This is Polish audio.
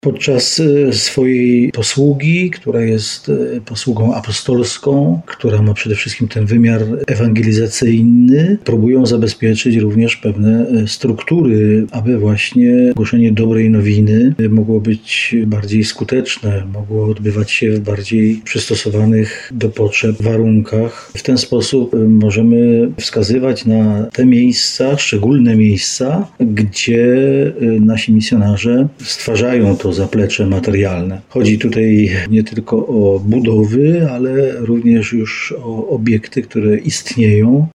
Podczas swojej posługi, która jest posługą apostolską, która ma przede wszystkim ten wymiar ewangelizacyjny, próbują zabezpieczyć również pewne struktury, aby właśnie głoszenie dobrej nowiny mogło być bardziej skuteczne, mogło odbywać się w bardziej przystosowanych do potrzeb warunkach. W ten sposób możemy wskazywać na te miejsca, szczególne miejsca, gdzie nasi misjonarze stwarzają to zaplecze materialne. Chodzi tutaj nie tylko o budowy, ale również już o obiekty, które istnieją